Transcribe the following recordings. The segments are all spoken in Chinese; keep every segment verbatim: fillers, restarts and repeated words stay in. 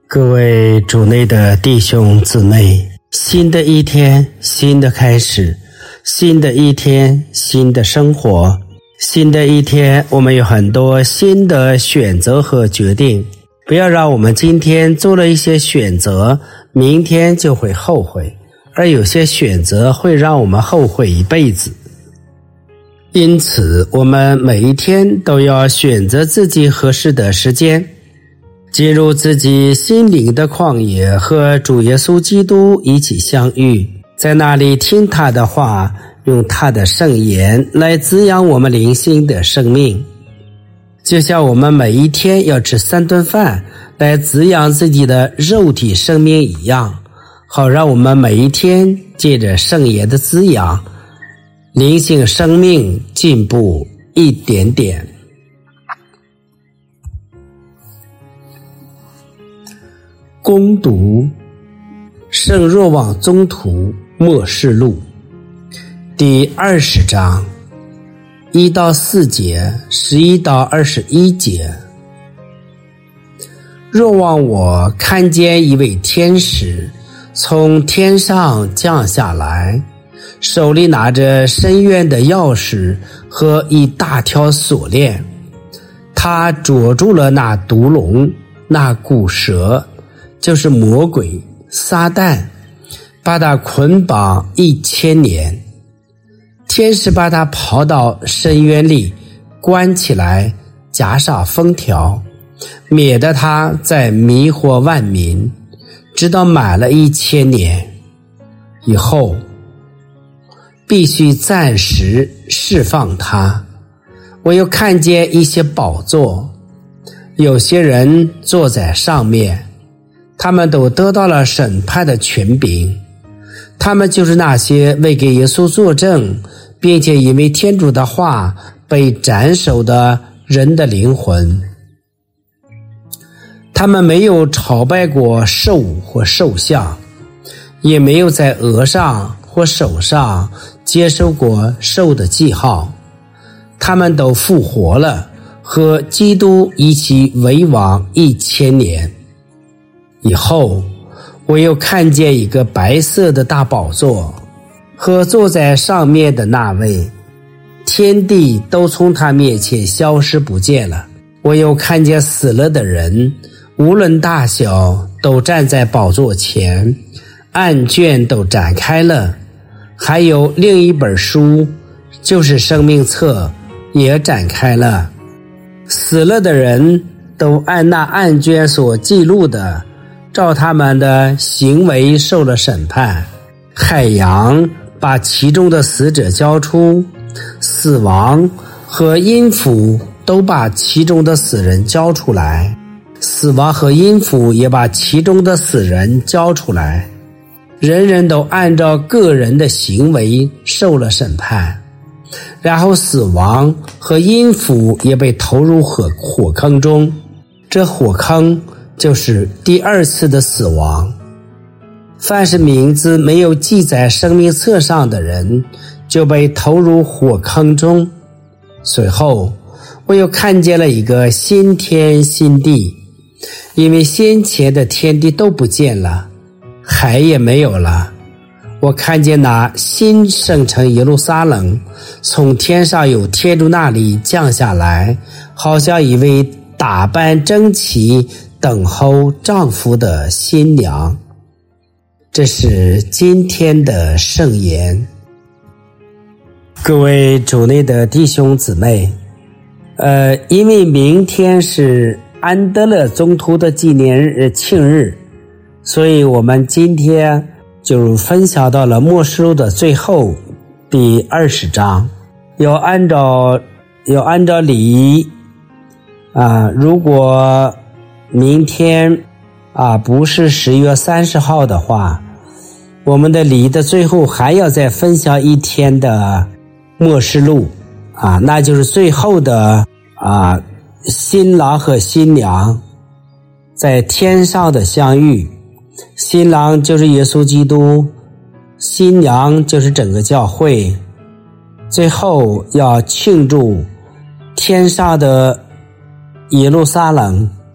各位主内的弟兄姊妹，新的一天，新的开始，新的一天，新的生活，新的一天，我们有很多新的选择和决定。不要让我们今天做了一些选择，明天就会后悔，而有些选择会让我们后悔一辈子。因此，我们每一天都要选择自己合适的时间，进入自己心灵的旷野，和主耶稣基督一起相遇，在那里听他的话，用他的圣言来滋养我们灵性的生命。就像我们每一天要吃三顿饭来滋养自己的肉体生命一样，好让我们每一天借着圣言的滋养，灵性生命进步一点点。攻读圣若望宗徒默示录第二十章一到四节，十一到二十一节。若望我看见一位天使从天上降下来，手里拿着深渊的钥匙和一大条锁链，他捉住了那毒龙，那古蛇，就是魔鬼撒旦，把他捆绑一千年。天使把他抛到深渊里，关起来，加上封条，免得他再迷惑万民，直到满了一千年以后，必须暂时释放他。我又看见一些宝座，有些人坐在上面，他们都得到了审判的权柄。他们就是那些为给耶稣作证，并且因为天主的话被斩首的人的灵魂。他们没有朝拜过兽或兽像，也没有在额上或手上接受过兽的记号。他们都复活了，和基督一起为王一千年。以后我又看见一个白色的大宝座和坐在上面的那位，天地都从他面前消失不见了。我又看见死了的人，无论大小，都站在宝座前，案卷都展开了，还有另一本书，就是生命册，也展开了。死了的人都按那案卷所记录的，照他们的行为受了审判。海洋把其中的死者交出，死亡和阴府都把其中的死人交出来，死亡和阴府也把其中的死人交出来。人人都按照个人的行为受了审判，然后死亡和阴府也被投入火火坑中。这火坑就是第二次的死亡。凡是名字没有记在生命册上的人，就被投入火坑中。随后我又看见了一个新天新地，因为先前的天地都不见了，海也没有了。我看见那新圣城耶路撒冷从天上由天主那里降下来，好像一位打扮整齐等候丈夫的新娘。这是今天的圣言。各位主内的弟兄姊妹，呃，因为明天是安德勒宗徒的纪念日庆日，所以我们今天就分享到了默示录的最后第二十章。要按照要按照礼仪啊，如果明天啊不是十月三十号的话，我们的礼仪的最后还要再分享一天的默示录啊，那就是最后的啊新郎和新娘在天上的相遇。新郎就是耶稣基督，新娘就是整个教会。最后要庆祝天上的耶路撒冷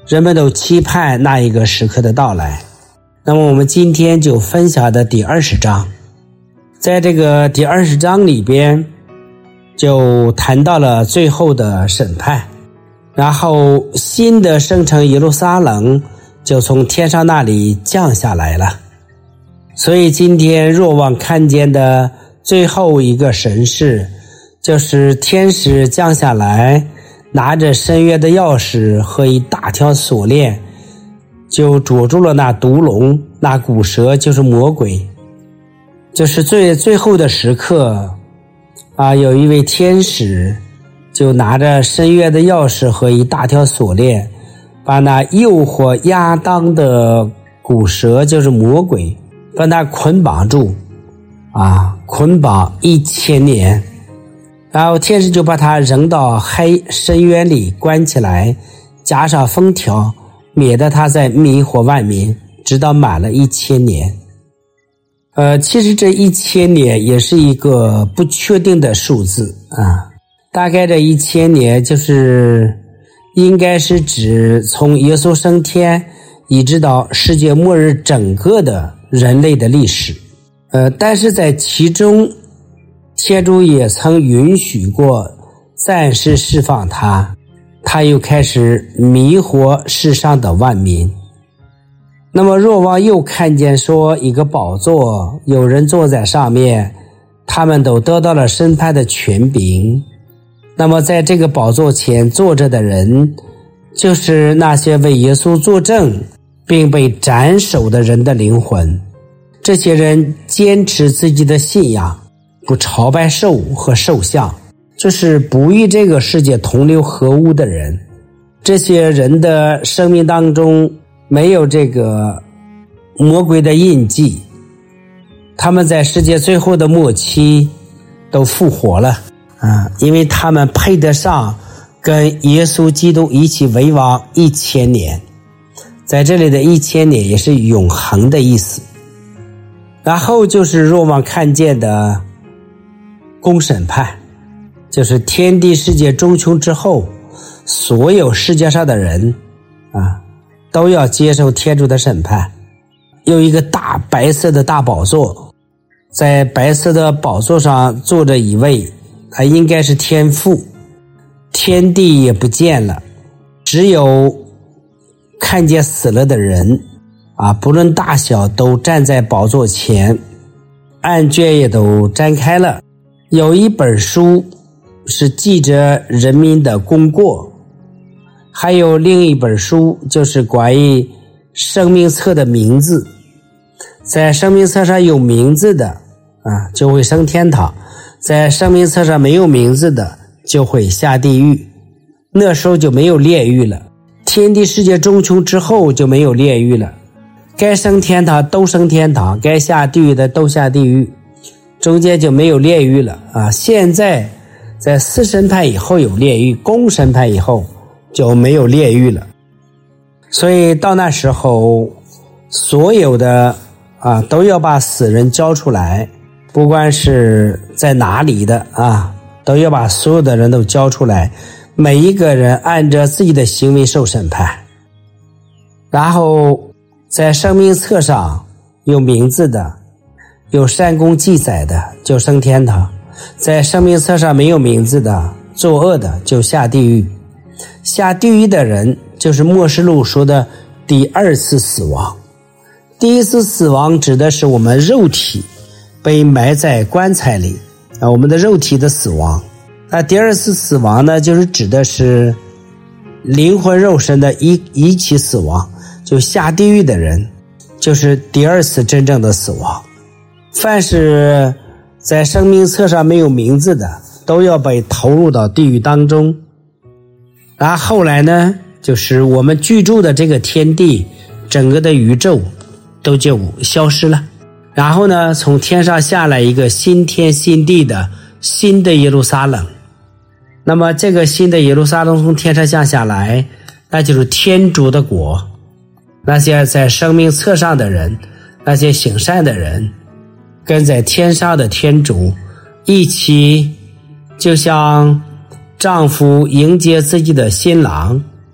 人们都期盼那一个时刻的到来。那么我们今天就分享的第二十章，在这个第二十章里边就谈到了最后的审判，然后新的圣城耶路撒冷就从天上那里降下来了。所以今天若望看见的最后一个神事，就是天使降下来，拿着深渊的钥匙和一大条锁链，就捉住了那毒龙，那古蛇就是魔鬼。就是最最后的时刻啊，有一位天使就拿着深渊的钥匙和一大条锁链，把那诱惑亚当的古蛇就是魔鬼，把他捆绑住啊，捆绑一千年。然后天使就把他扔到黑深渊里关起来，加上封条，免得他再迷惑万民，直到满了一千年。呃，其实这一千年也是一个不确定的数字啊，大概这一千年就是应该是指从耶稣升天一直到世界末日整个的人类的历史。呃，但是在其中天主也曾允许过暂时释放他，他又开始迷惑世上的万民。那么若望又看见说一个宝座，有人坐在上面，他们都得到了审判的权柄。那么在这个宝座前坐着的人，就是那些为耶稣作证并被斩首的人的灵魂。这些人坚持自己的信仰，不朝拜兽和兽像，就是不与这个世界同流合污的人。这些人的生命当中没有这个魔鬼的印记，他们在世界最后的末期都复活了啊，因为他们配得上跟耶稣基督一起为王一千年。在这里的一千年也是永恒的意思。然后就是若望看见的公审判，就是天地世界终穷之后，所有世界上的人啊都要接受天主的审判。有一个大白色的大宝座，在白色的宝座上坐着一位，他应该是天父。天地也不见了，只有看见死了的人啊，不论大小都站在宝座前，案卷也都展开了。有一本书是记着人民的功过，还有另一本书就是关于生命册的名字。在生命册上有名字的啊，就会升天堂；在生命册上没有名字的，就会下地狱。那时候就没有炼狱了，天地世界终穷之后就没有炼狱了。该升天堂都升天堂，该下地狱的都下地狱，中间就没有炼狱了啊！现在在四审判以后有炼狱，公审判以后就没有炼狱了。所以到那时候，所有的啊都要把死人交出来，不管是在哪里的啊，都要把所有的人都交出来，每一个人按照自己的行为受审判。然后在生命册上有名字的，有善功记载的就升天堂，在生命册上没有名字的，作恶的就下地狱。下地狱的人就是默示录说的第二次死亡。第一次死亡指的是我们肉体被埋在棺材里啊，我们的肉体的死亡。那第二次死亡呢，就是指的是灵魂肉身的一一起死亡，就下地狱的人就是第二次真正的死亡。凡是在生命册上没有名字的，都要被投入到地狱当中。然后后来呢，就是我们居住的这个天地，整个的宇宙都就消失了。然后呢，从天上下来一个新天新地的新的耶路撒冷。那么这个新的耶路撒冷从天上降下来，那就是天主的国。那些在生命册上的人，那些行善的人，跟在天上的天主一起，就像丈夫迎接自己的新郎，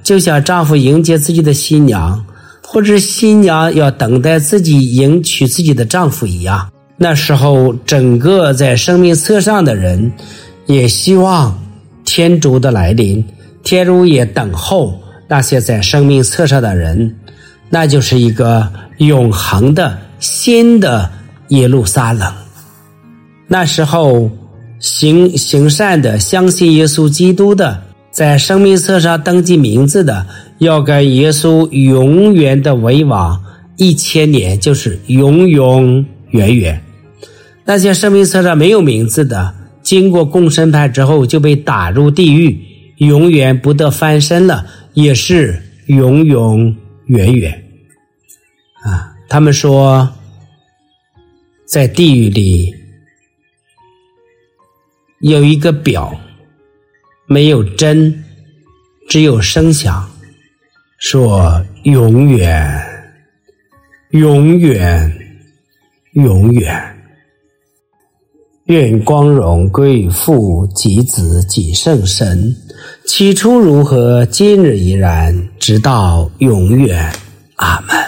就像丈夫迎接自己的新娘，或者新娘要等待自己迎娶自己的丈夫一样。那时候整个在生命册上的人也希望天主的来临，天主也等候那些在生命册上的人，那就是一个永恒的新的耶路撒冷。那时候行行善的，相信耶稣基督的，在生命册上登记名字的，要跟耶稣永远的为王一千年，就是永永远远。那些生命册上没有名字的，经过共审判之后就被打入地狱，永远不得翻身了，也是永永远远啊！他们说在地狱里有一个表，没有针，只有声响，说永远永远永远。愿光荣归于父及子及圣神，起初如何，今日依然，直到永远。阿们。